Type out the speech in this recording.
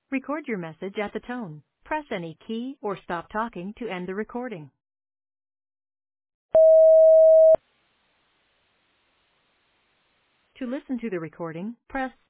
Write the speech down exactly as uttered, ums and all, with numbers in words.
Record your message at the tone. Press any key or stop talking to end the recording. To listen to the recording, press